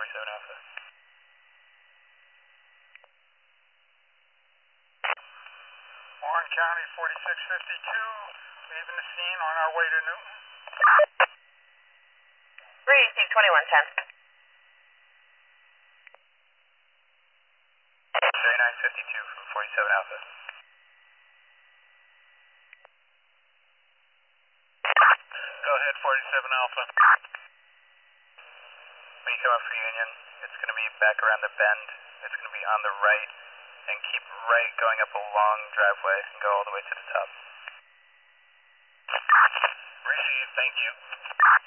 47 Alpha. Warren County 4652, leaving the scene on our way to Newton. Receive 2110. 3952 from 47 Alpha. Go ahead, 47 Alpha. When you come up for Union, it's going to be back around the bend. It's going to be on the right, and keep right going up a long driveway and go all the way to the top. Receive, thank you.